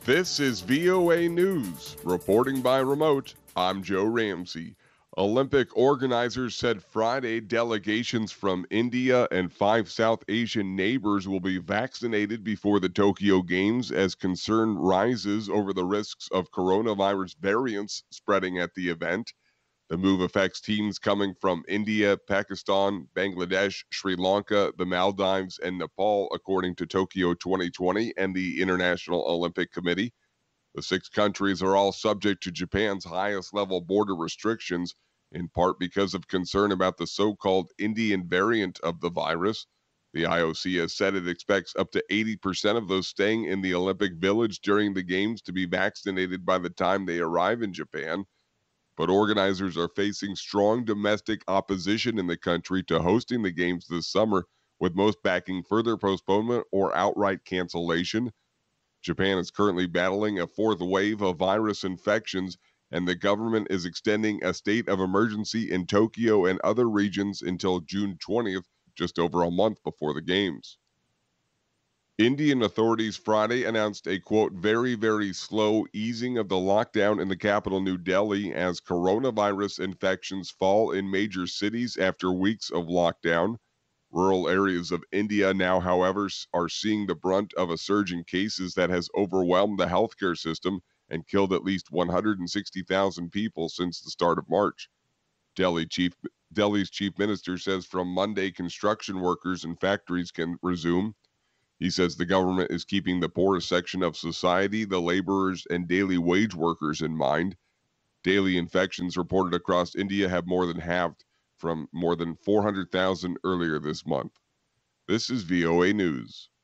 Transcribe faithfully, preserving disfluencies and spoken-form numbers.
This is V O A News. Reporting by remote, I'm Joe Ramsey. Olympic organizers said Friday delegations from India and five South Asian neighbors will be vaccinated before the Tokyo Games as concern rises over the risks of coronavirus variants spreading at the event. The move affects teams coming from India, Pakistan, Bangladesh, Sri Lanka, the Maldives, and Nepal, according to Tokyo twenty twenty and the International Olympic Committee. The six countries are all subject to Japan's highest level border restrictions, in part because of concern about the so called Indian variant of the virus. The I O C has said it expects up to eighty percent of those staying in the Olympic Village during the Games to be vaccinated by the time they arrive in Japan. But organizers are facing strong domestic opposition in the country to hosting the Games this summer, with most backing further postponement or outright cancellation. Japan is currently battling a fourth wave of virus infections, and the government is extending a state of emergency in Tokyo and other regions until June twentieth, just over a month before the Games. Indian authorities Friday announced a quote, very, very slow easing of the lockdown in the capital, New Delhi, as coronavirus infections fall in major cities after weeks of lockdown. Rural areas of India now, however, are seeing the brunt of a surge in cases that has overwhelmed the healthcare system and killed at least one hundred sixty thousand people since the start of March. Delhi chief, Delhi's chief minister says from Monday, construction workers and factories can resume. He says the government is keeping the poorest section of society, the laborers and daily wage workers, in mind. Daily infections reported across India have more than halved from more than four hundred thousand earlier this month. This is V O A News.